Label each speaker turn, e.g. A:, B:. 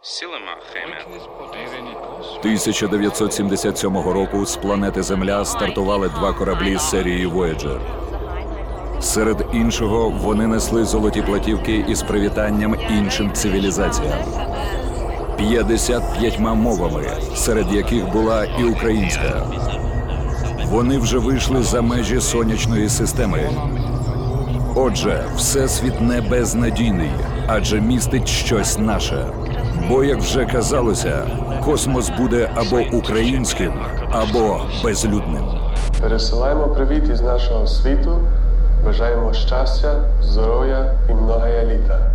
A: 1977 року з планети Земля стартували 2 кораблі з серії Voyager. Серед іншого, вони несли золоті платівки із привітанням іншим цивілізаціям. 55 мовами, серед яких була і українська. Вони вже вийшли за межі сонячної системи. Отже, всесвіт не безнадійний, адже містить щось наше. Бо, як вже казалося, космос буде або українським, або безлюдним.
B: Пересилаємо привіт із нашого світу, бажаємо щастя, здоров'я і много літа.